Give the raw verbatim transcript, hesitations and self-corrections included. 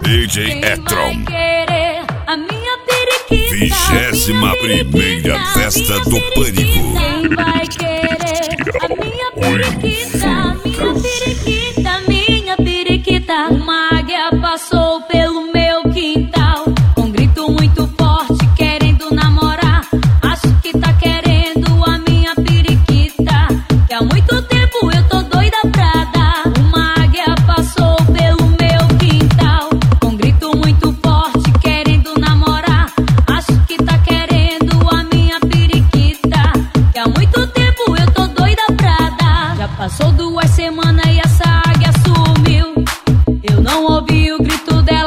D J Etron. Vigésima primeira festa do Pânico. Quem vai querer a minha periquita? Minha periquita, minha periquita. Uma águia passou pelo meu quintal, com um grito muito forte, querendo namorar. Acho que tá querendo a minha periquita, que há muito tempo eu tô doida pra dar. Uma águia passou pelo meu quintal, com um grito muito forte, querendo namorar. Acho que tá querendo a minha periquita, que há muito tempo eu tô doida pra dar. Já passou duas semanas e essa águia sumiu. Eu não ouvi o grito dela